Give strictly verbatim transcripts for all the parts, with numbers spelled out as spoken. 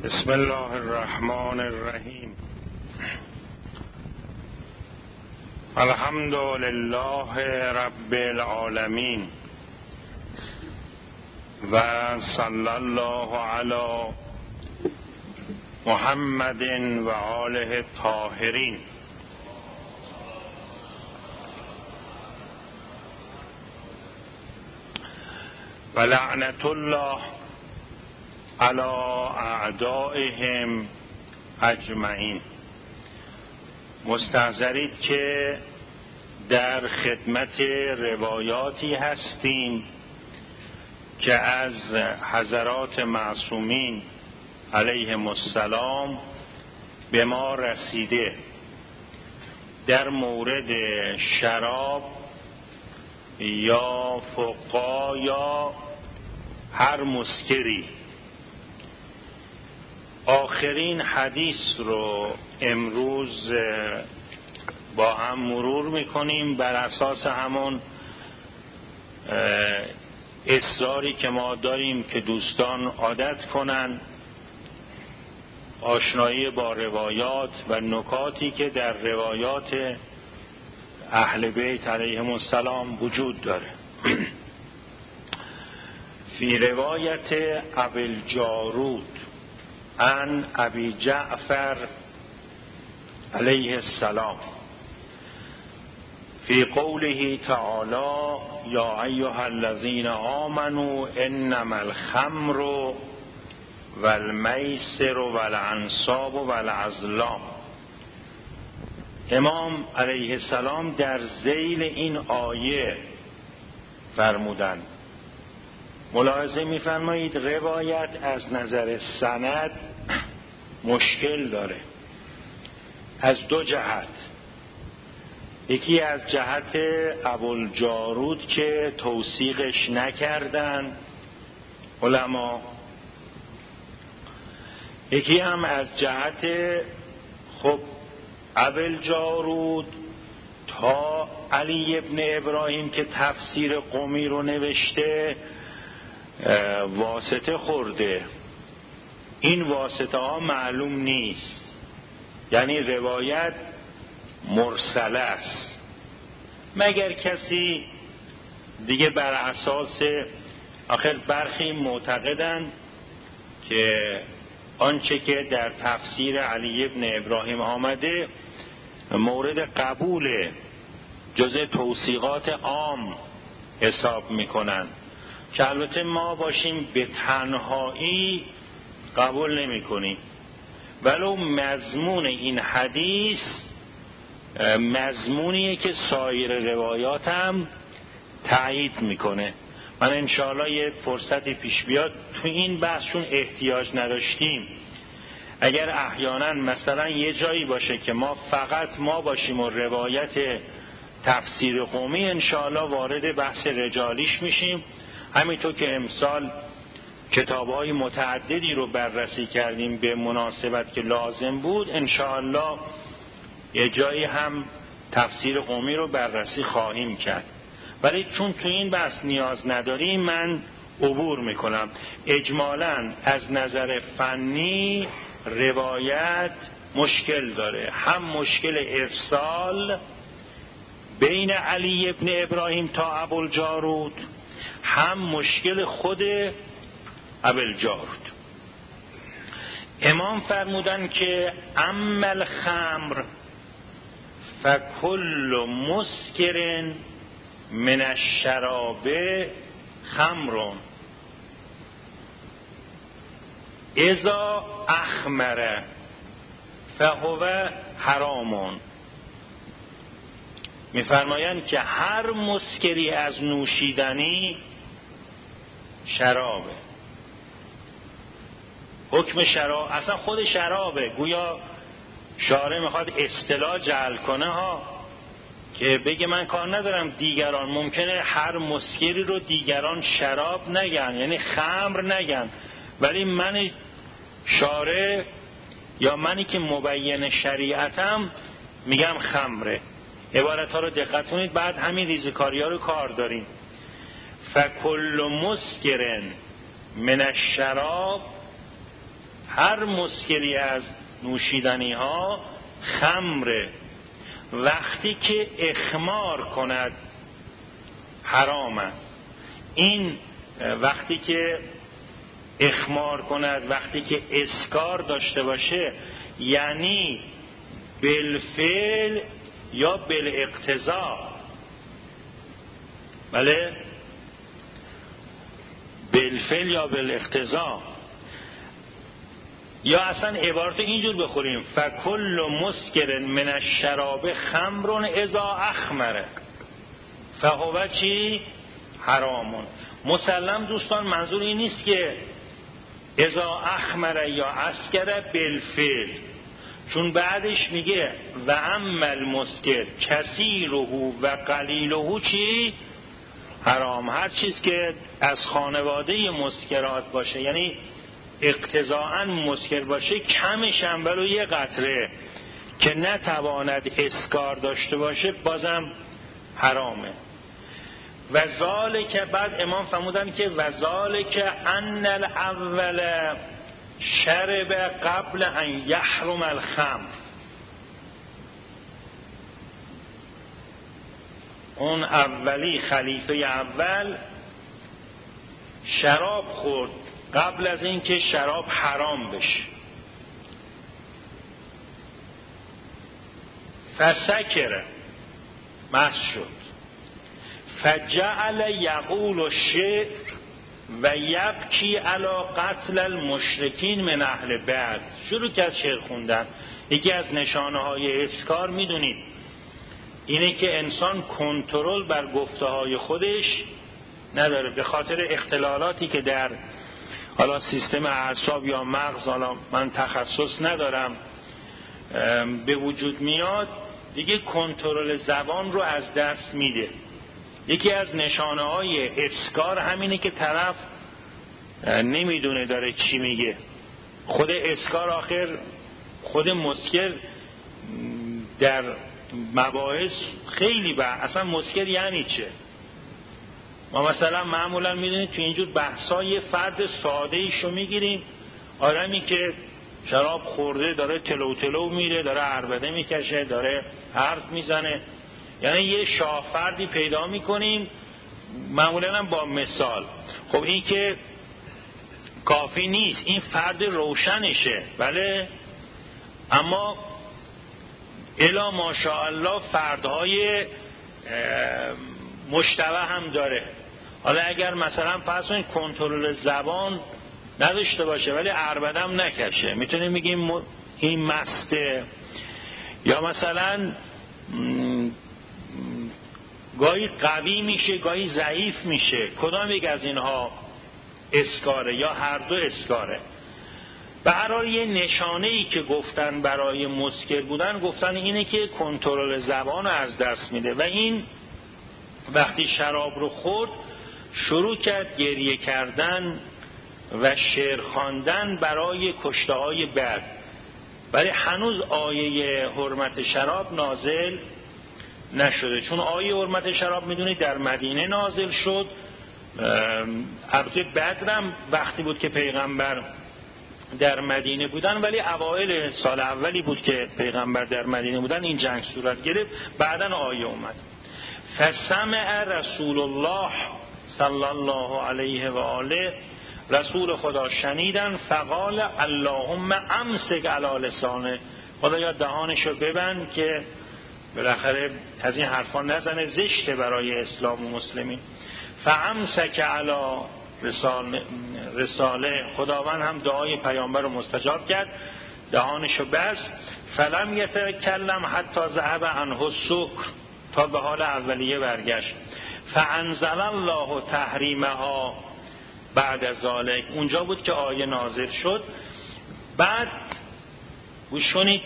بسم الله الرحمن الرحیم. الحمد لله رب العالمین و صلی الله علی محمد و آله الطاهرین. و لعنت الله علی اعدائهم اجمعین. مستحضرید که در خدمت روایاتی هستیم که از حضرات معصومین علیهم السلام به ما رسیده در مورد شراب یا فقا یا هر مسکری. آخرین حدیث رو امروز با هم مرور میکنیم بر اساس همون اصراری که ما داریم که دوستان عادت کنن آشنایی با روایات و نکاتی که در روایات اهل بیت علیهم السلام وجود داره. فی روایت ابی الجارود عن ابی جعفر علیه السلام فی قوله تعالی یا ایها الذین آمنوا انما الخمر والمیسر والانصاب والازلام. امام علیه السلام در ذیل این آیه فرمودند. ملاحظه می‌فرمایید روایت از نظر سند مشکل داره از دو جهت. یکی از جهت ابوالجارود که توثیقش نکردن علما، یکی هم از جهت خب ابوالجارود تا علی ابن ابراهیم که تفسیر قمی رو نوشته واسطه خورده. این واسطه ها معلوم نیست، یعنی روایت مرسله است، مگر کسی دیگه بر اساس آخر برخی معتقدند که آنچه که در تفسیر علی ابن ابراهیم آمده مورد قبول جزء توثیقات عام حساب میکنن که البته ما باشیم به تنهایی قبول نمی کنیم، ولو مضمون این حدیث مضمونیه که سایر روایات هم تایید میکنه. من انشاءالله یه فرصتی پیش بیاد تو این بحثشون احتیاج نداشتیم، اگر احیانا مثلا یه جایی باشه که ما فقط ما باشیم و روایت تفسیر قومی، انشاءالله وارد بحث رجالیش میشیم. همینطور که امسال کتاب‌های متعددی رو بررسی کردیم به مناسبت که لازم بود، انشاءالله یه جایی هم تفسیر قومی رو بررسی خواهیم کرد. ولی چون تو این بحث نیاز نداریم من عبور میکنم. اجمالاً از نظر فنی روایت مشکل داره، هم مشکل ارسال بین علی ابن ابراهیم تا ابوالجارود، هم مشکل خود ابوالجارود. امام فرمودن که اما الخمر فکل مسکر من الشراب خمر اذا اخمر فهو حرام. میفرمایند که هر مسکری از نوشیدنی شرابه. حکم شراب اصلا خود شرابه. گویا شارع میخواد اصطلاح جعل کنه ها، که بگه من کار ندارم دیگران ممکنه هر مسکری رو دیگران شراب نگن، یعنی خمر نگن، ولی من شارع یا منی که مبین شریعتم میگم خمره. عبارت ها رو دقت کنید، بعد همین ریزکاری ها رو کار داریم. فکل مسکرن من الشراب هر مسکری از نوشیدنی ها خمره، وقتی که اخمار کند حرام است. این وقتی که اخمار کند، وقتی که اسکار داشته باشه، یعنی بالفعل یا بالاقتضا. بله، بالفعل یا بالاقتضا. یا اصلا عبارت اینجور بخوریم فکل مسکر من الشراب خمر اذا اخمره فهو چی؟ حرامون. مسلم دوستان منظور این نیست که اذا اخمره یا اسکره بالفعل، چون بعدش میگه و اما المسکر کثیره و قلیله چی؟ حرام. هر چیز که از خانواده مسکرات باشه، یعنی اقتضاءً مسکر باشه، کمش هم ولو یه قطره که نتواند اسکار داشته باشه، بازم حرامه. و ذالک، بعد امام فرمودن که و ذالک ان الاول شرب قبل ان یحرم الخمر. اون اولی خلیفه اول شراب خورد قبل از اینکه شراب حرام بشه. فسکره، مست شد. فجعل یقول الشعر و یبکی علی قتل المشرکین من اهل بعد. شروع کرد شعر خوندن. یکی از نشانه های اسکار میدونید اینه که انسان کنترل بر گفته های خودش نداره، به خاطر اختلالاتی که در حالا سیستم اعصاب یا مغز، حالا من تخصص ندارم، به وجود میاد، دیگه کنترل زبان رو از دست میده. یکی از نشانه های اسکار همینه که طرف نمیدونه داره چی میگه. خود اسکار آخر، خود مسکر در مباحث خیلی با اصلا مسکر یعنی چه. ما مثلا معمولا میدونید تو اینجور بحثای فرد ساده ایشو میگیریم، آدمی که شراب خورده داره تلو تلو میره، داره عربده میکشه، داره حرف میزنه، یعنی یه شاه فردی پیدا میکنیم معمولا هم با مثال. خب این که کافی نیست، این فرد روشنشه، بله، اما الا ماشاءالله فردهای مشتبه هم داره. حالا اگر مثلا فرض کنید کنترل زبان نداشته باشه ولی عربده هم نکشه، میتونیم بگیم این مسته. یا مثلا گاهی قوی میشه، گاهی ضعیف میشه. کدام یک از اینها اسکاره یا هر دو اسکاره؟ به هر حال یه نشانه ای که گفتن برای مسکر بودن، گفتن اینه که کنترل زبان رو از دست میده. و این وقتی شراب رو خورد شروع کرد گریه کردن و شعر خواندن برای کشته های بد، ولی هنوز آیه حرمت شراب نازل نشده. چون آیه حرمت شراب میدونید در مدینه نازل شد. البته بدرم وقتی بود که پیغمبر در مدینه بودن، ولی اوایل سال اولی بود که پیغمبر در مدینه بودن این جنگ صورت گرفت. بعداً آیه اومد فسمع رسول الله صلی الله علیه و آله، رسول خدا شنیدن، فقال اللهم امسک علی لسانه، خدایا دهانشو ببند که بالاخره از این حرفا نزنه، زشته برای اسلام و مسلمین. فامسک علی رساله, رساله خداوند هم دعای پیامبر رو مستجاب کرد، دهانشو بست. فلم یتکلم حتی ذهب عنه السکر، تا به حال اولیه برگشت. فانزل الله تحریمها بعد از ذالک، اونجا بود که آیه نازل شد. بعد گوش کنید،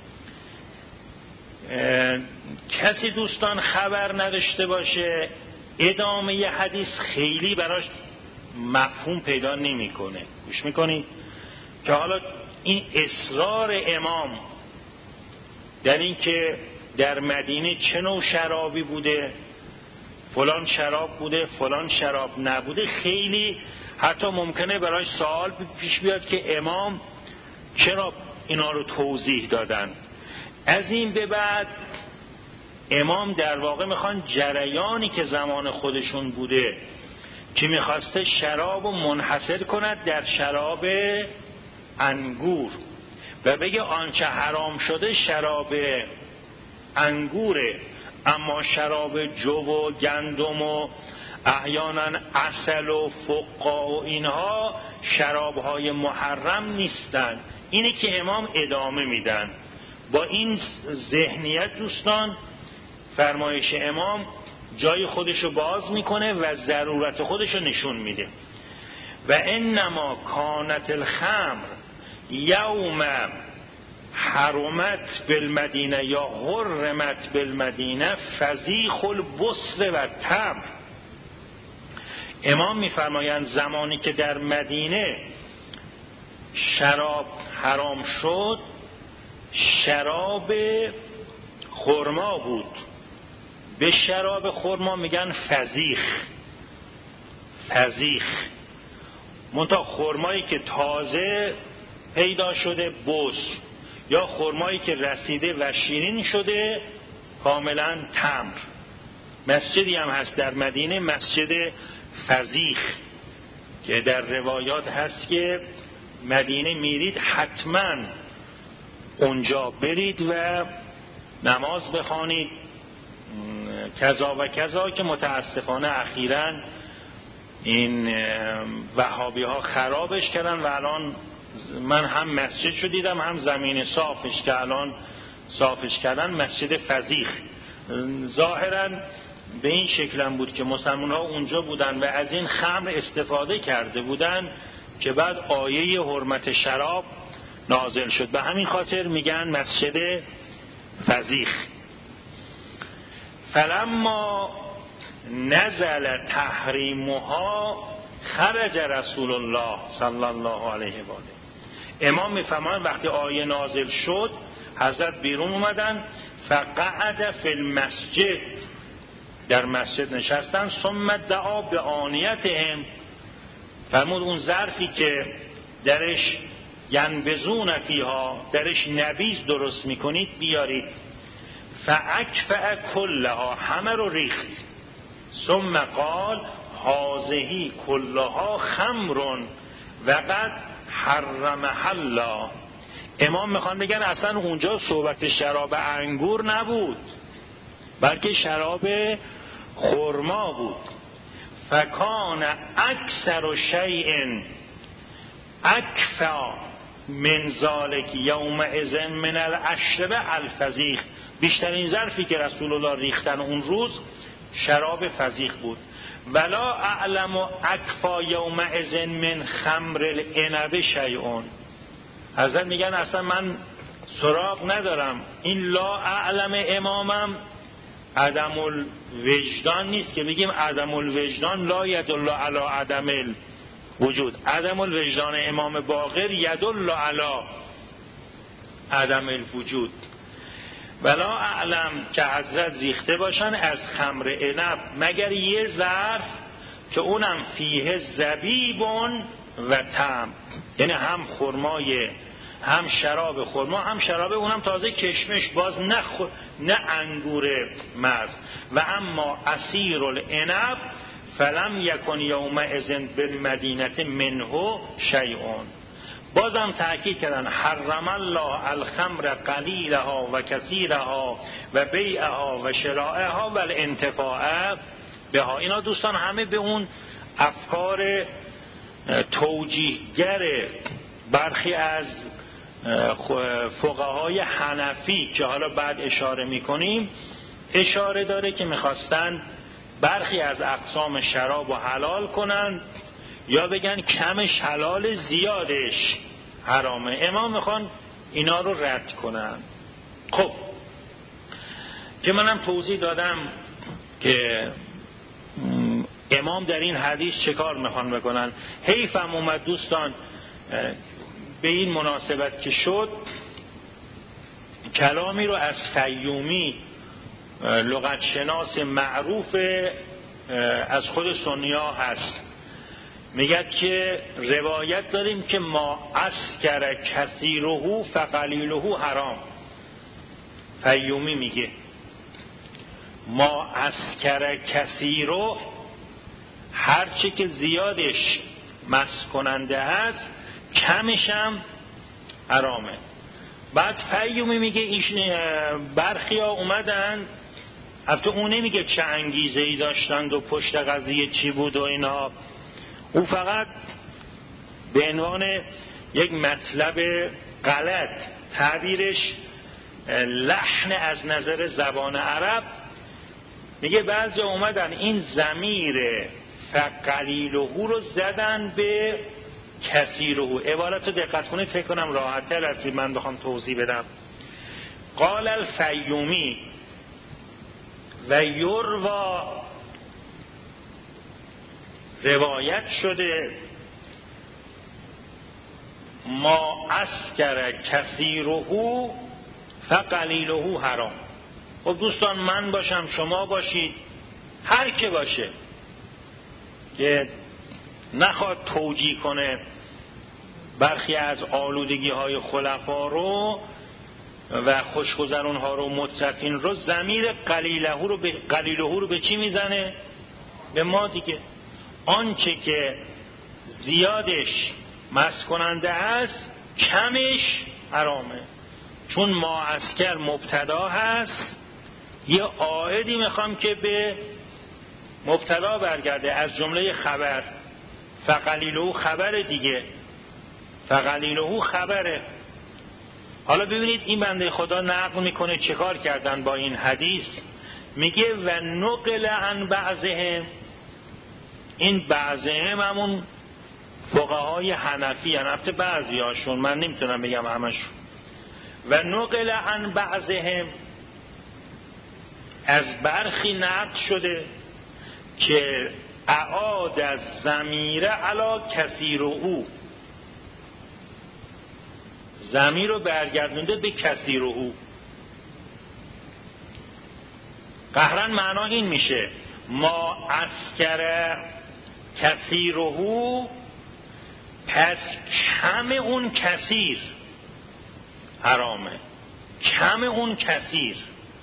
کسی دوستان خبر نداشته باشه ادامه ی حدیث خیلی براش مفهوم پیدا نمیکنه. گوش میکنید که حالا این اصرار امام در این که در مدینه چه نوع شرابی بوده، فلان شراب بوده فلان شراب نبوده، خیلی حتی ممکنه براش سوال پیش بیاد که امام چرا اینا رو توضیح دادن؟ از این به بعد امام در واقع میخوان جریانی که زمان خودشون بوده که میخواسته شراب رو منحصر کند در شراب انگور و بگه آنچه حرام شده شراب انگوره، اما شراب جو و گندم و احیانا عسل و فقا و اینها شرابهای محرم نیستن. اینه که امام ادامه میدن. با این ذهنیت دوستان فرمایش امام جای خودشو باز میکنه و ضرورت خودشو نشون میده. و انما کانت الخمر یوم حرمت بالمدینه یا حرمت بالمدینه فضیخ البصر و تمر. امام میفرمایند زمانی که در مدینه شراب حرام شد شراب خرما بود. به شراب خرما میگن فضیخ. فضیخ منتها خرمایی که تازه پیدا شده بصر، یا خرمایی که رسیده و شیرین شده کاملا تمر. مسجدی هم هست در مدینه، مسجد فضیخ، که در روایات هست که مدینه میرید حتما اونجا برید و نماز بخوانید کذا و کذا، که متاسفانه اخیراً این وهابی ها خرابش کردن و الان من هم مسجد شو دیدم هم زمین صافش که الان صافش کردن، مسجد فضیخ. ظاهراً به این شکلم بود که مسلمان ها اونجا بودن و از این خمر استفاده کرده بودن که بعد آیه حرمت شراب نازل شد. به همین خاطر میگن مسجد فضیخ. فلما نزل تحریمها خرج رسول الله صلی الله علیه و آله. امام میفرمایند وقتی آیه نازل شد حضرت بیرون اومدن، فقعد فی المسجد، در مسجد نشستن، ثم دعا به آنیتهم، فرمود اون ظرفی که درش ینبذون فیها، درش نبیذ درست میکنید بیارید. فاکفأ کلها، همه رو ریخت. ثم قال هذه کلها خمر و قد حرمها الله. امام میخوان بگن اصلا اونجا صحبت شراب انگور نبود بلکه شراب خرما بود. فکان اکثر شیء اکفا من ذلک یومئذ من الاشربه الفضیخ. بیشترین ظرفی که رسول الله ریختن اون روز شراب فضیخ بود. ولا اعلم اکفا یومئذ من خمر العنب شیء. حضرت میگن اصلا من سراغ ندارم. این لا اعلم امامم عدم الوجدان نیست که بگیم عدم الوجدان لا یدل علی عدم الوجود. عدم الوجدان امام باقر یدل علی عدم الوجود. ولا اعلم که حضرت ریخته باشن از خمر عنب مگر یه ظرف که اونم فیه زبیب و تمر، یعنی هم خرمای هم شراب خرما هم شراب اونم تازه کشمش، باز نه خ... نه انگور مز. و اما عصیر العنب فلم یکن یومئذ بالمدینه منه شیء. بازم تأکید کردن حرم الله الخمر قلیلها و کثیرها و بیعها و شرائها و الانتفاع بها. اینا دوستان همه به اون افکار توجیهگر برخی از فقهای حنفی که حالا بعد اشاره میکنیم اشاره داره که میخواستن برخی از اقسام شراب رو حلال کنن یا بگن کمش حلال زیادش حرامه. امام میخوان اینا رو رد کنن. خب که منم توضیح دادم که امام در این حدیث چه کار میخوان بکنن. حیفم اومد دوستان به این مناسبت که شد کلامی رو از فیومی لغت شناس معروف از خود سنی ها هست میگه که روایت داریم که ما اسکر کثیره فقلیله حرام. فیومی میگه ما اسکر کثیره، هرچی که زیادش مست کننده است کمش هم حرامه. بعد فیومی میگه ایش برخی ها اومدن، البته اون نمیگه چه انگیزه ای داشتند و پشت قضیه چی بود و اینا، او فقط به عنوان یک مطلب غلط تعبیرش لحن از نظر زبان عرب میگه بعضی اومدن این ضمیر فقلیله رو زدن به کثیره. عبارت رو دقت کنید، فکر کنم راحت تر از این من بخوام توضیح بدم. قال الفیومی و یروا، روایت شده ما اسکر کثیره فقلیله حرام. خب دوستان، من باشم، شما باشید، هر که باشه که نخواد توجیه کنه برخی از آلودگی های خلفا رو و خوشگذرون ها رو، مترفین رو، ضمیر قلیله رو به قلیله رو به چی میزنه؟ به ما دیگه. آنچه که زیادش مست کننده است کمش حرامه. چون ما اسکر مبتدا هست، یه عائدی میخوام که به مبتدا برگرده از جمله خبر. فقلیله خبر دیگه، فقلیله خبره. حالا ببینید این بنده خدا نقل میکنه چه کار کردن با این حدیث. میگه و نقل عن بعضهم، این بعضهم همون فقهای حنفی هن، البته بعضی هاشون، من نمیتونم بگم همشون. و نقل عن بعضهم، از برخی نقل شده که اعاد از ضمیر علی کثیر او، ضمیر رو برگردونده به کثیر او. قهرن معنا این میشه ما اسکر کثیره، پس کم اون کثیر حرامه. کم اون کثیر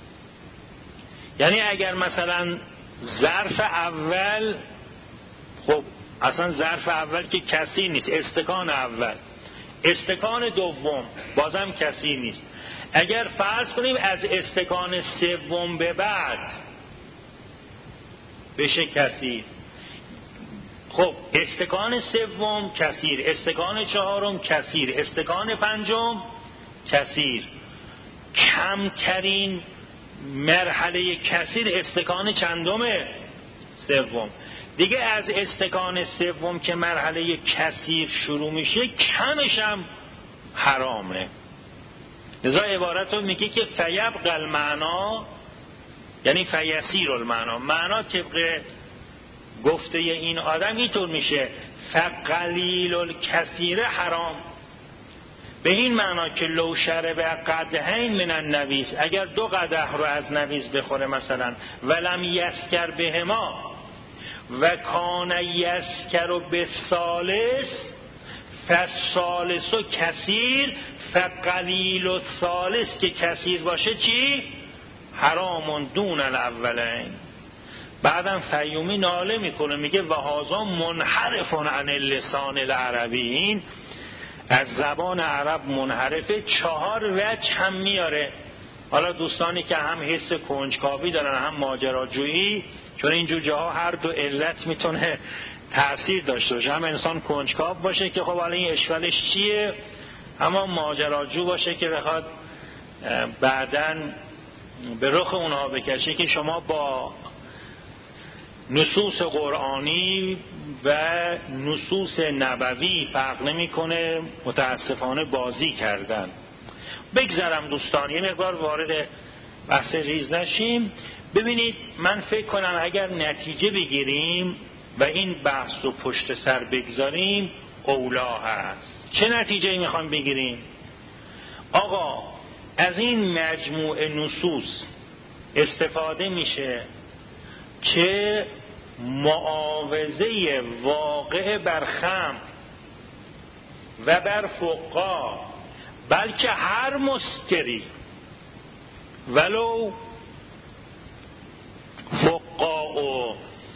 یعنی اگر مثلا ظرف اول، خب اصلا ظرف اول که کثیر نیست، استکان اول، استکان دوم بازم کثیر نیست. اگر فرض کنیم از استکان سوم به بعد بشه کثیر، خب استکان سوم کثیر، استکان چهارم کثیر، استکان پنجم کثیر. کمترین مرحله کثیر استکان چندمه؟ سوم. دیگه از استکان سوم که مرحله کثیر شروع میشه کمش هم حرامه. لذا عبارت رو میگه که فیبقى المعنا، یعنی فیسیر المعنا، معنا طبق گفته این آدم اینطور میشه فقلیل الکثیر حرام، به این معنا که لو شرب قدحین من النبیذ، اگر دو قدح رو از نبیذ بخوره مثلا، ولم یسکر بهما و کان یسکر بالثالث فالثالث کثیر فقلیل الثالث، که کثیر باشه چی؟ حرام دون الاولین. بعدم فیومی ناله میکنه میگه و هذا منحرف عن اللسان العربی، این از زبان عرب منحرفه. چهار وجه هم میاره. حالا دوستانی که هم حس کنجکاوی دارن هم ماجراجویی، چون اینجور جاها هر دو علت میتونه تأثیر داشته باشه، هم انسان کنجکاو باشه که خب حالا این اشکالش چیه، اما ماجراجو باشه که بخواد بعدن به رخ اونها بکشه که شما با نصوص قرآنی و نصوص نبوی فرق نمیکنه، متاسفانه بازی کردن. بگذارم دوستان یه مقدار وارد بحث ریز نشیم. ببینید من فکر کنم اگر نتیجه بگیریم و این بحث رو پشت سر بگذاریم اولا هست. چه نتیجه‌ای میخوام بگیریم؟ آقا از این مجموعه نصوص استفاده میشه که معاوضه واقع بر خمر و بر فقا، بلکه هر مسکری ولو فقا و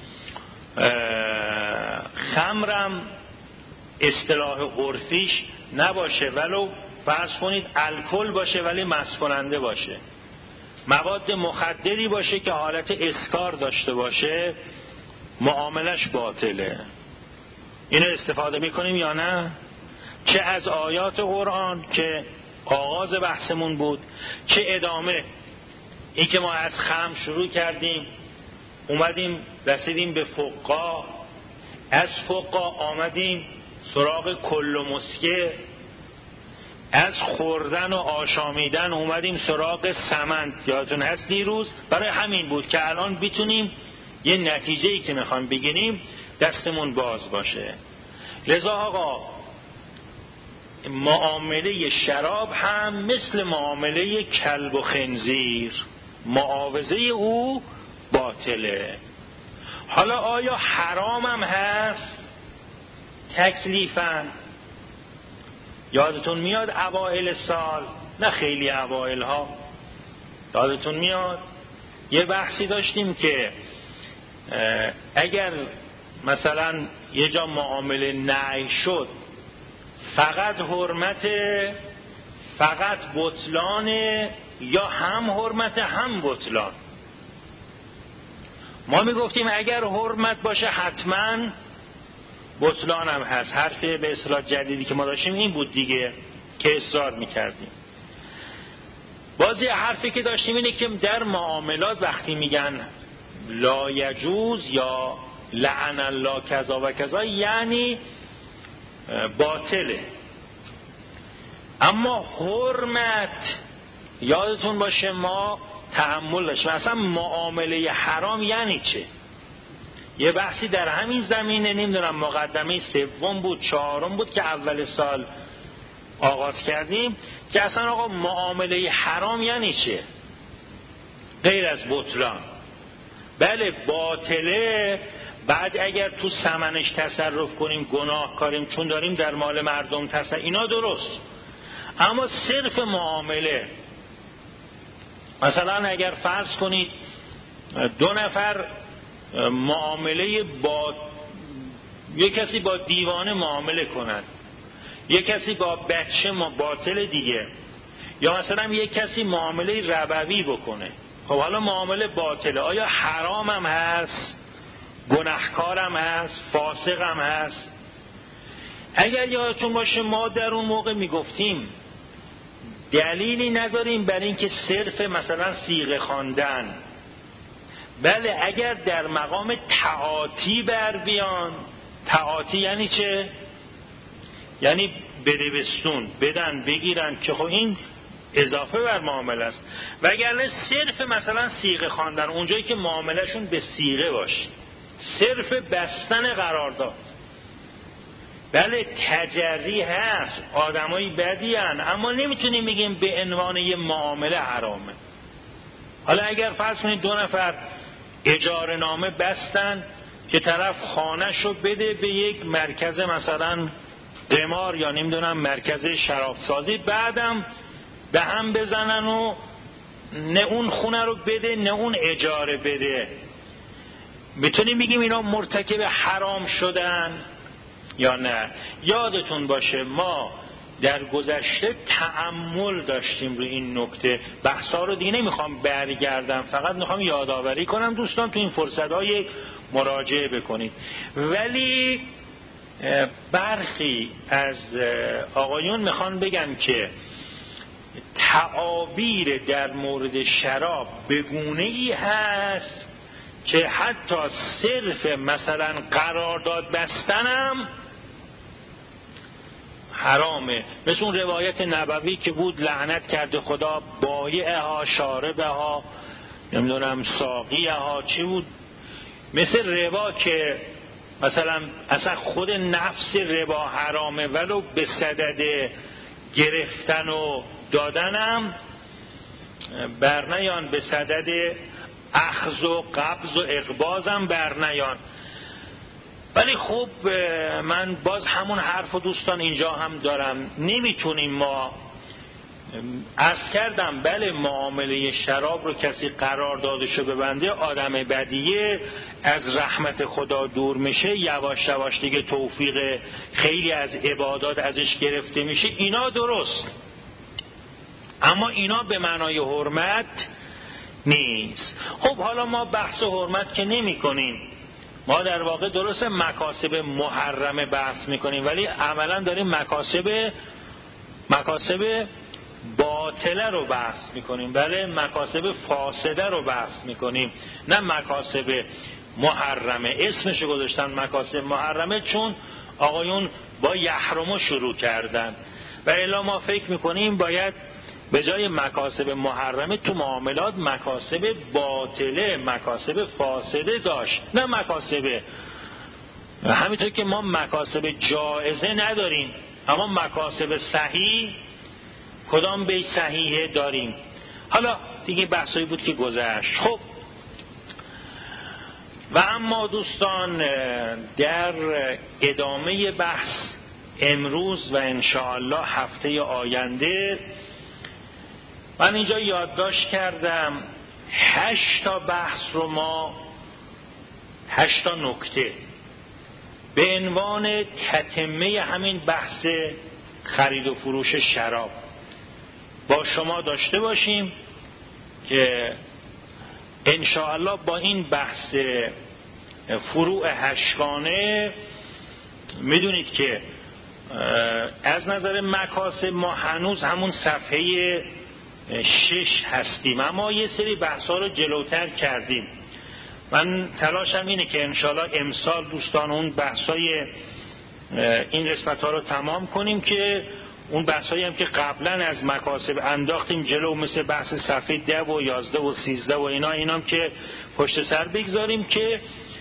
خمرم اصطلاح عرفیش نباشه، ولو فرض کنید الکل باشه ولی مست کننده باشه، مواد مخدری باشه که حالت اسکار داشته باشه، معاملش باطله. اینو استفاده میکنیم یا نه؟ چه از آیات قرآن که آغاز بحثمون بود، چه ادامه این که ما از خمر شروع کردیم اومدیم رسیدیم به فقا، از فقا آمدیم سراغ کل و مسکر، از خوردن و آشامیدن اومدیم سراغ سمن. یادتون هست دیروز برای همین بود که الان بتونیم یه نتیجه‌ای که میخوایم بگیریم دستمون باز باشه. لذا آقا معامله شراب هم مثل معامله کلب و خنزیر، معاوضه او باطله. حالا آیا حرام هم هست تکلیفاً؟ یادتون میاد اوائل سال، نه خیلی اوائل ها، یادتون میاد یه بحثی داشتیم که اگر مثلا یه جا معامله نهی شد فقط حرمت فقط بطلان یا هم حرمت هم بطلان. ما میگفتیم اگر حرمت باشه حتما بطلان هم هست. حرف به اصطلاح جدیدی که ما داشتیم این بود دیگه که اصرار میکردیم. بازی حرفی که داشتیم اینه که در معاملات وقتی میگن لا یجوز یا لعن الله کذا و کذا یعنی باطله، اما حرمت یادتون باشه ما تأمل داشتیم اصلا معامله حرام یعنی چه. یه بحثی در همین زمینه نمیدونم مقدمه سوم بود چهارم بود که اول سال آغاز کردیم که اصلا آقا معامله حرام یعنی چه غیر از بطلان. بله باطله، بعد اگر تو ثمنش تصرف کنیم گناه کاریم چون داریم در مال مردم تصرف، اینا درست، اما صرف معامله مثلا اگر فرض کنید دو نفر معامله با یک کسی با دیوانه معامله کنند، یک کسی با بچه باطل دیگه، یا مثلا یک کسی معامله ربوی بکنه، خب حالا معامله باطله، آیا حرام هم هست؟ گناهکار هم هست؟ فاسق هم هست؟ اگر یادتون باشه ما در اون موقع میگفتیم دلیلی نداریم برای اینکه صرف مثلا صیغه خواندن، بله اگر در مقام تعاطی بر بیان. تعاطی یعنی چه؟ یعنی بده بستون، بدن بگیرن که خب این اضافه بر معامله است. وگرنه صرف مثلا صیغه خواندن اونجایی که معاملهشون به صیغه باشه، صرف بستن قرارداد، بله تجری هست، آدمایی بدی هن، اما نمیتونیم بگیم به عنوان یه معامله حرامه. حالا اگر فرض کنید دو نفر اجاره نامه بستن که طرف خانه‌شو بده به یک مرکز مثلا قمار یا نمیدونم مرکز شرابسازی، بعدم به هم بزنن و نه اون خونه رو بده نه اون اجاره بده، میتونیم بگیم اینا مرتکب حرام شدن یا نه؟ یادتون باشه ما در گذشته تأمل داشتیم روی این نکته، بحثا رو دیگه نمیخوام برگردم، فقط میخوام یادآوری کنم دوستان تو این فرصت‌های مراجعه بکنید. ولی برخی از آقایون میخوان بگن که تعابیر در مورد شراب بگونه ای هست که حتی صرف مثلا قرارداد بستنم حرامه، مثل اون روایت نبوی که بود لعنت کرده خدا بایعها شاربها نمیدونم ساقیها، چی بود، مثل ربا که مثلا اصلا خود نفس ربا حرامه ولو به صدد گرفتن و دادنم برنیان به صدد اخذ و قبض و اقباضم بر نیان. ولی خب من باز همون حرف و دوستان اینجا هم دارم، نمیتونیم ما عرض کردم بله معامله شراب رو کسی قرار داده شو ببنده آدم بدیه از رحمت خدا دور میشه، یواش یواش دیگه توفیق خیلی از عبادات ازش گرفته میشه، اینا درست، اما اینا به معنای حرمت نیست. خب حالا ما بحث حرمت که نمی کنیم، ما در واقع درست مکاسب محرمه بحث میکنیم، ولی عملا داریم مکاسب مکاسب باطله رو بحث میکنیم، بله مکاسب فاسده رو بحث میکنیم، نه مکاسب محرمه. اسمشو گذاشتن مکاسب محرمه چون آقایون با یحرمو شروع کردن و الا ما فکر میکنیم باید به جای مکاسب محرمه تو معاملات مکاسب باطله، مکاسب فاسده داشت، نه مکاسب. همینطور که ما مکاسب جائزه نداریم، اما مکاسب صحیح کدام به صحیحه داریم. حالا دیگه بحثایی بود که گذشت. خب و اما دوستان در ادامه بحث امروز و انشاءالله هفته آینده من اینجا یادداشت کردم هشت تا بحث رو ما هشت تا نکته به عنوان تتمه همین بحث خرید و فروش شراب با شما داشته باشیم که انشاءالله با این بحث فروع هشتگانه میدونید که از نظر مکاسب ما هنوز همون صفحه شش هستیم، اما یه سری بحثا رو جلوتر کردیم. من تلاشم اینه که انشاءالله امسال دوستان اون بحثای این قسمت ها رو تمام کنیم که اون بحثایی هم که قبلا از مکاسب انداختیم جلو، مثل بحث صفحه ده و یازده و سیزده و اینا اینام که پشت سر بگذاریم که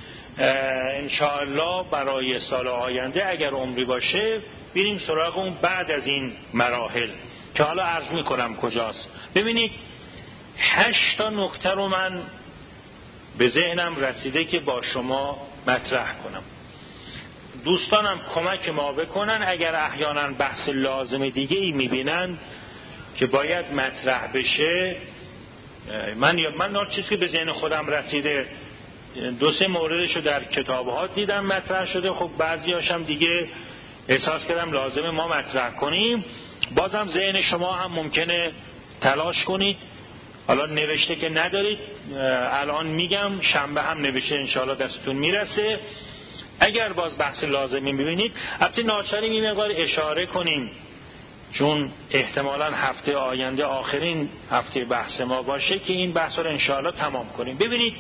انشاءالله برای سال آینده اگر عمری باشه بریم سراغ اون بعد از این مراحل که حالا عرض میکنم کجاست. ببینید هشت تا نکته رو من به ذهنم رسیده که با شما مطرح کنم. دوستانم کمک ما بکنن اگر احیانا بحث لازم دیگه ای میبینن که باید مطرح بشه. من من هر چیزی که به ذهن خودم رسیده دو سه موردشو در کتاب‌ها دیدم مطرح شده، خب بعضیاشم دیگه احساس کردم لازمه ما مطرح کنیم. بازم ذهن شما هم ممکنه تلاش کنید، حالا نوشته که ندارید الان میگم، شنبه هم نوشته انشاءالله دستتون میرسه. اگر باز بحث لازمی میبینید البته ناچاریم این مقدار اشاره کنیم چون احتمالاً هفته آینده آخرین هفته بحث ما باشه که این بحث رو انشاءالله تمام کنیم. ببینید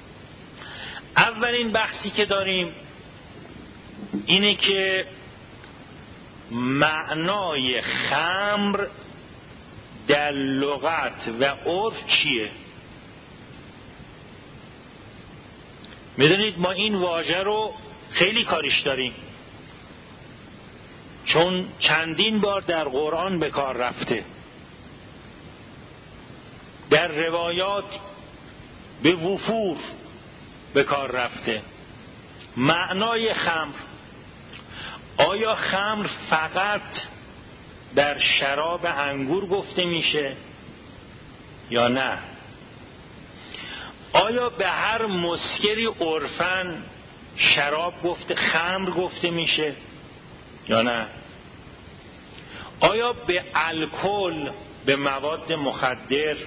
اولین بحثی که داریم اینه که معنای خمر در لغت و عرف چیه؟ میدونید ما این واژه رو خیلی کاریش داریم چون چندین بار در قرآن به کار رفته، در روایات به وفور به کار رفته. معنای خمر، آیا خمر فقط در شراب انگور گفته میشه یا نه؟ آیا به هر مسکری عرفاً شراب گفته خمر گفته میشه یا نه؟ آیا به الکل، به مواد مخدر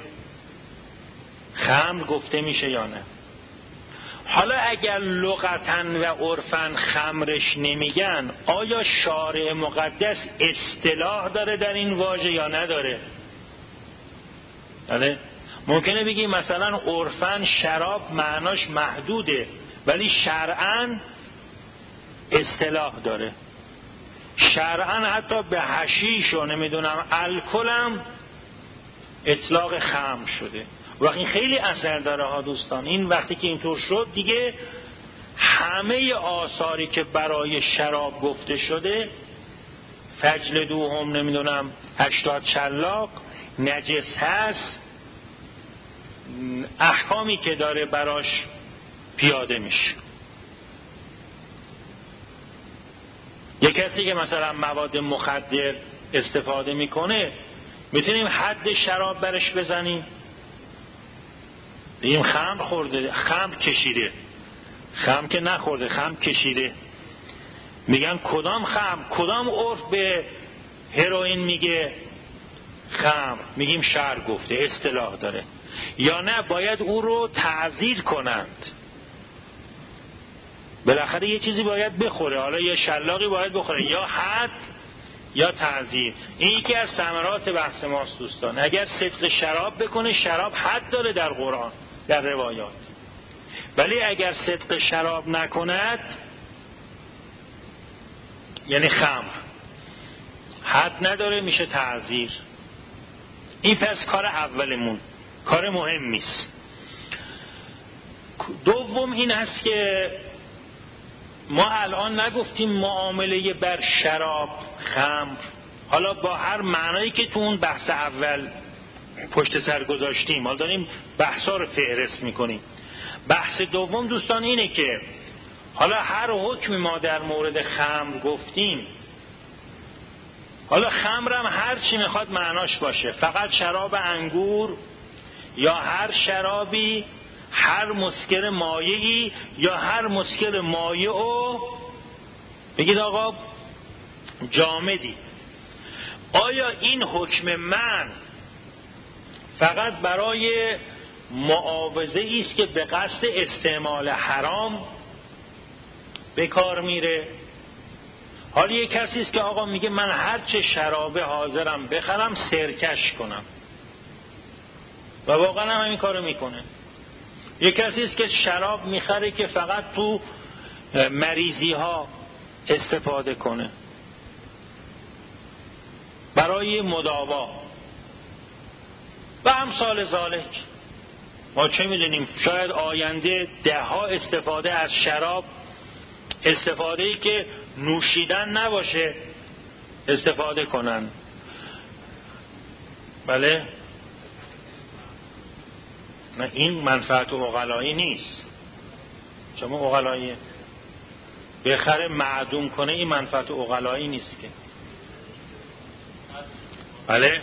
خمر گفته میشه یا نه؟ حالا اگر لغتاً و عرفاً خمرش نمیگن، آیا شارع مقدس اصطلاح داره در این واژه یا نداره؟ بله ممکنه بگی مثلا عرفاً شراب معناش محدوده ولی شرعاً اصطلاح داره. شرعاً حتی به حشیش و نمیدونم الکل هم اطلاق خمر شده. و این خیلی اثر داره ها دوستان. این وقتی که اینطور شد دیگه همه آثاری که برای شراب گفته شده، فجلدوهم نمیدونم هشتاد شلاق، نجس هست، احکامی که داره براش پیاده میشه. یک کسی که مثلا مواد مخدر استفاده میکنه میتونیم حد شراب برش بزنیم؟ بگیم خمر خورده، خمر کشیده. خمر که نخورده، خمر کشیده. میگن کدام خمر؟ کدام عرف به هروئین میگه خمر؟ میگیم شرع گفته، اصطلاح داره. یا نه باید او رو تعزیر کنند، بالاخره یه چیزی باید بخوره، حالا یه شلاقی باید بخوره، یا حد یا تعزیر. این یکی از ثمرات بحث ماست دوستان. اگر صدق شراب بکنه، شراب حد داره در قرآن، در روایات، ولی اگر صدق شراب نکند، یعنی خمر حد نداره، میشه تعزیر. این پس کار اولمون، کار مهمی است. دوم این است که ما الان نگفتیم معامله بر شراب، خمر، حالا با هر معنایی که تو اون بحث اول پشت سر گذاشتیم، حالا داریم بحثا رو فهرست میکنیم. بحث دوم دوستان اینه که حالا هر حکمی ما در مورد خمر گفتیم، حالا خمرم هر چی میخواد معناش باشه، فقط شراب انگور یا هر شرابی، هر مسکر مایعی یا هر مسکر مایع و بگید آقا جامدی. آیا این حکم من فقط برای معاوضه است که به قصد استعمال حرام به کار میره؟ حالا یک کسی است که آقا میگه من هر چه شرابه حاضرم بخرم سرکش کنم و واقعا هم همین کارو میکنه. یک کسی است که شراب میخره که فقط تو مریضی ها استفاده کنه برای مداوا و امثال ذالک. ما چه میدونیم، شاید آینده ده ها استفاده از شراب، استفاده‌ای که نوشیدن نباشه، استفاده کنن. بله، نه این منفعت عقلایی نیست. شما عقلایی بخره معدوم کنه، این منفعت عقلایی نیست که. بله،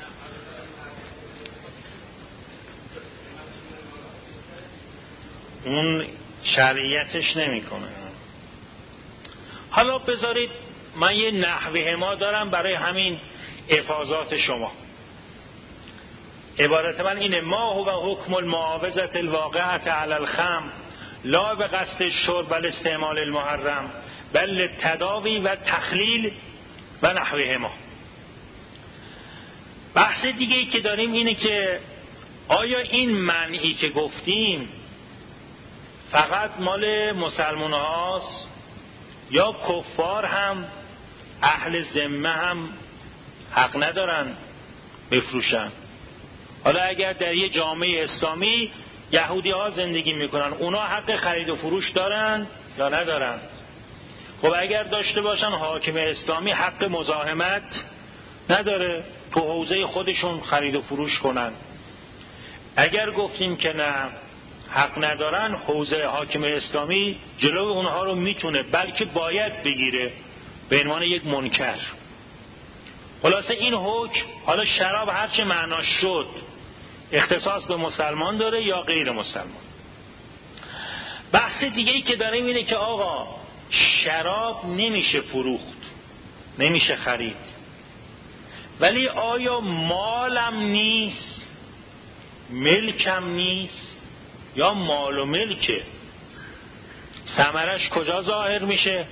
اون شرعیتش نمی کنه. حالا بذارید من یه نحوه ما دارم برای همین افاضات شما. عبارت من اینه: ما هو حکم المعاوضة الواقعة علی الخمر لا به قصد الشرب بل استعمال المحرم بل تداوی و تخلیل و نحوه ما. بحث دیگه ای که داریم اینه که آیا این منعی که گفتیم فقط مال مسلمان هاست یا کفار هم، اهل ذمه هم حق ندارن بفروشن؟ حالا اگر در یه جامعه اسلامی یهودی ها زندگی میکنن، اونا حق خرید و فروش دارن یا ندارن؟ خب اگر داشته باشن، حاکم اسلامی حق مزاحمت نداره، تو حوزه خودشون خرید و فروش کنن. اگر گفتیم که نه، حق ندارن، حوزه حاکم اسلامی جلو اونها رو میتونه، بلکه باید بگیره به عنوان یک منکر. خلاصه این حکم، حالا شراب هرچه معناش شد، اختصاص به مسلمان داره یا غیر مسلمان. بحث دیگه ای که داریم اینه که آقا شراب نمیشه فروخت، نمیشه خرید، ولی آیا مالم نیست، ملکم نیست، یا مال و ملکه؟ ثمرش کجا ظاهر میشه؟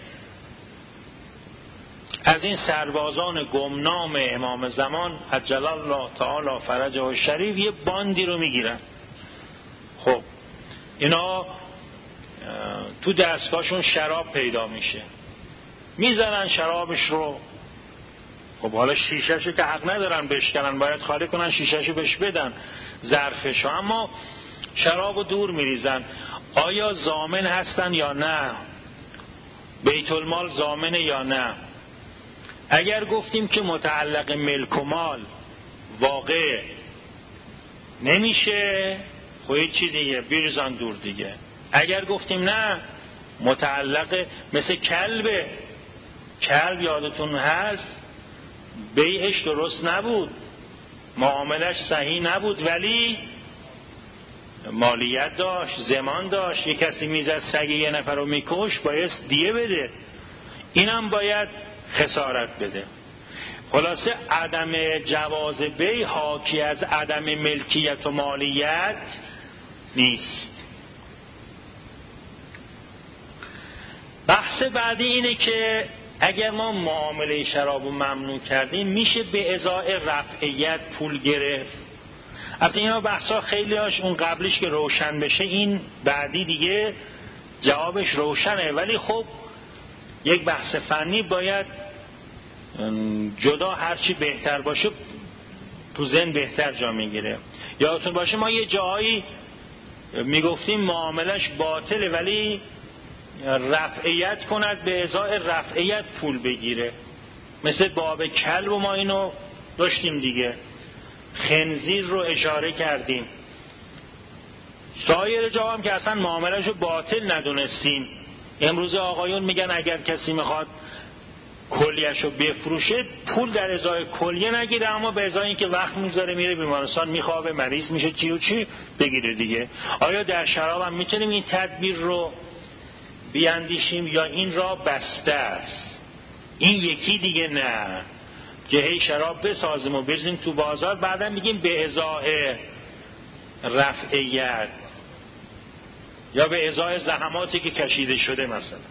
از این سربازان گمنام امام زمان عجل الله تعالی فرجه و شریف یه باندی رو میگیرن. خب اینا تو دستگاهشون شراب پیدا میشه، میزنن شرابش رو. خب حالا شیشهشو که حق ندارن بشکنن، باید خالی کنن، شیشهشو بهش بدن، ظرفشو، اما شرابو دور میریزن. آیا ضامن هستن یا نه؟ بیت المال ضامنه یا نه؟ اگر گفتیم که متعلق ملک و مال واقع نمیشه، خب چی دیگه بریزان دور دیگه. اگر گفتیم نه متعلق مثل کلبه، کلب یادتون هست بیعش درست نبود، معاملش صحیح نبود، ولی مالیت داشت، زمان داشت. یک کسی میزد سگ یه نفر رو میکش باید دیه بده، اینم باید خسارت بده. خلاصه عدم جواز بیع حاکی از عدم ملکیت و مالیت نیست. بحث بعدی اینه که اگر ما معامله شراب رو ممنوع کردیم میشه به ازای رفعیت پول گرفت. البته اینا بحثا خیلی هاش اون قبلش که روشن بشه، این بعدی دیگه جوابش روشنه، ولی خب یک بحث فنی باید جدا هرچی بهتر باشه تو ذهن بهتر جا میگیره. یادتون باشه ما یه جایی میگفتیم معاملش باطله ولی رفعیت کند به ازای رفعیت پول بگیره، مثل باب کلب و ما اینو داشتیم دیگه، خنزیر رو اشاره کردیم. سایر جا هم که اصلا معاملش رو باطل ندونستیم. امروز آقایون میگن اگر کسی میخواد کلیه‌شو رو بفروشه پول در ازای کلیه نگیره، اما به ازای اینکه وقت میذاره میره بیمارستان میخوابه مریض میشه چی و چی بگیره دیگه. آیا در شراب هم میتونیم این تدبیر رو بیاندیشیم یا این را بسته است؟ این یکی دیگه نه، جهه شراب بسازیم و بریزیم تو بازار، بعدا میگیم به ازای رفعیت یا به ازای زحماتی که کشیده شده. مثلا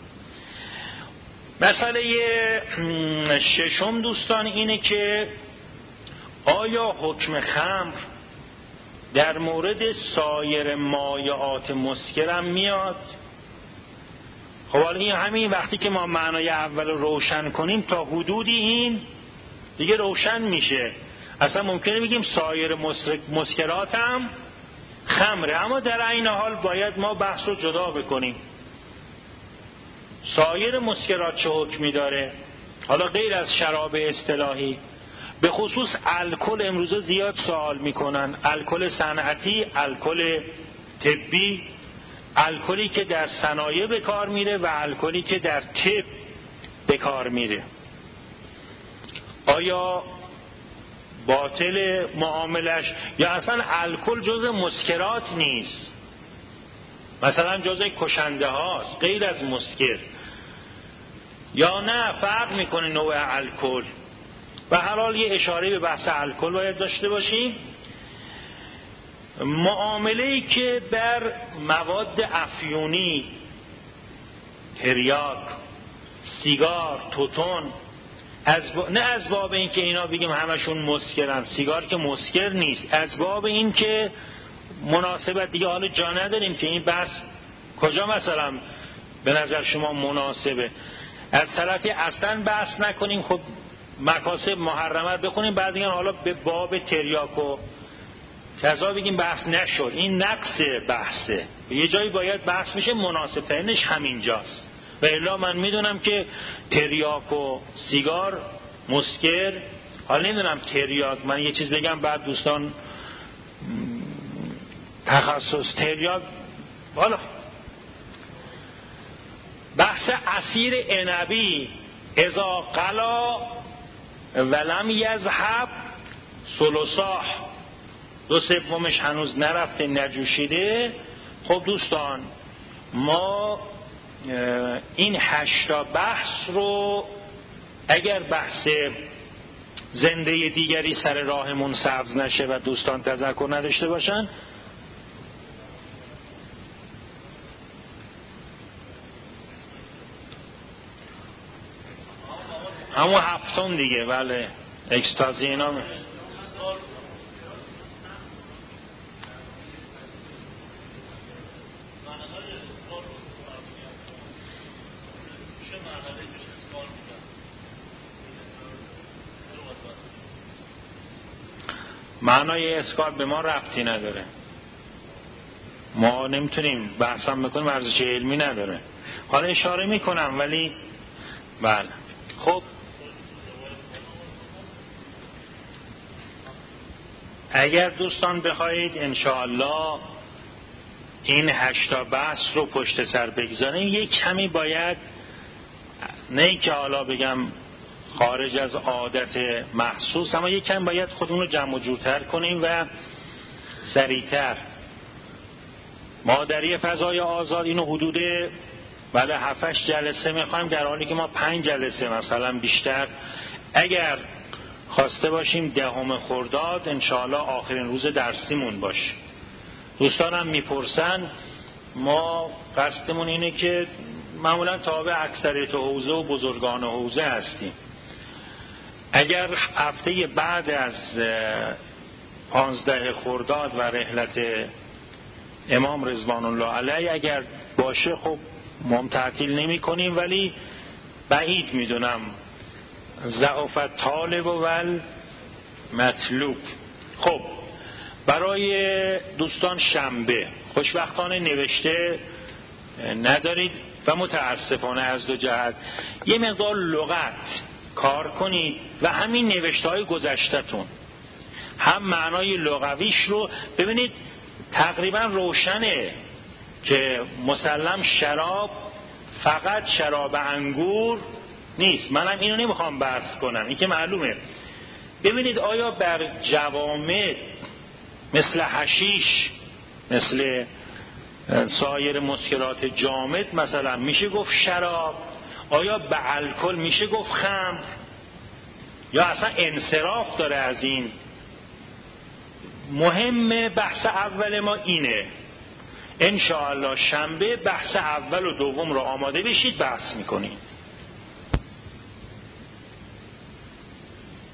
مسئله ششم دوستان اینه که آیا حکم خمر در مورد سایر مایعات مسکرم میاد؟ خب حالا این همین وقتی که ما معنای اول روشن کنیم تا حدودی این دیگه روشن میشه. اصلا ممکنه بگیم سایر مسکرات هم خمره، اما در این حال باید ما بحث رو جدا بکنیم. سایر مسکرات چه حکمی داره؟ حالا غیر از شراب اصطلاحی، به خصوص الکل امروزه زیاد سوال میکنن، الکل صنعتی، الکل طبی، الکلی که در صنایع به کار میره و الکلی که در طب به کار میره. آیا باطل معاملش یا اصلا الکل جزء مسکرات نیست؟ مثلا جزء کشنده هاست غیر از مسکر، یا نه فرق میکنه نوع الکل؟ به هر حال یه اشاره به بحث الکل باید داشته باشیم. معامله‌ای که بر مواد افیونی، تریاک، سیگار، توتون، از با... نه از باب این که اینا بگیم همشون مسکرن، سیگار که مسکر نیست، از باب این که مناسبت دیگه حالا جا نداریم که این بحث کجا مثلا به نظر شما مناسبه. از طرفی اصلا بحث نکنیم، خب مکاسب محرمت بکنیم، بعد دیگه حالا به باب تریاک و کذا بگیم بحث نشد. این نقص بحثه، یه جایی باید بحث میشه، مناسب ترینش همینجاست. و الا من میدونم که تریاک و سیگار مسکر، حالا نمیدونم تریاک، من یه چیز بگم بعد دوستان تخصص تریاک، حالا بحث عصیر عنبی اذا قلا ولم یذهب ثلثاه، دو سومش هنوز نرفته نجوشیده. خب دوستان ما این هشتا بحث رو اگر بحث زنده دیگری سر راهمون سبز نشه و دوستان تذکر نداشته باشن، همون هفتم دیگه، بله اکستازی اینا می... معنای اسکار به ما ربطی نداره، ما نمیتونیم بحثم بکنیم، ارزش علمی نداره. حالا اشاره میکنم ولی بله. خب اگر دوستان بخواهید انشاءالله این هشتا بحث رو پشت سر بگذاریم، یک کمی باید، نه که حالا بگم خارج از عادت محسوس، اما یک کمی باید خودمون رو جمع و جورتر کنیم و سریعتر. ما در یه فضای آزاد اینو حدود بعد هفتش جلسه میخوایم، در حالی که ما پنج جلسه مثلا بیشتر اگر خواسته باشیم دهم خرداد انشاءالله آخرین روز درسیمون باشه. دوستانم میپرسن، ما قصدمون اینه که معمولا تابع اکثریت حوزه و بزرگان حوزه هستیم. اگر هفته بعد از پانزده خرداد و رحلت امام رضوان الله علیه اگر باشه خب ما تعطیل نمی کنیم، ولی بعید میدونم، ضعف طالب و مطلوب. خب برای دوستان شنبه خوشبختانه نوشته ندارید و متاسفانه از دو جهت یه مقدار لغت کار کنید و همین نوشته های گذشتتون هم معنای لغویش رو ببینید. تقریبا روشنه که مسلم شراب فقط شراب انگور نیست. منم اینو نمیخوام بحث کنم، این که معلومه. ببینید آیا بر جوامع مثل حشیش، مثل سایر مسکرات جامد مثلا میشه گفت شراب؟ آیا به الکل میشه گفت خمر؟ یا اصلا انصراف داره از این؟ مهم بحث اول ما اینه. انشاءالله شنبه بحث اول و دوم رو آماده بشید، بحث میکنیم.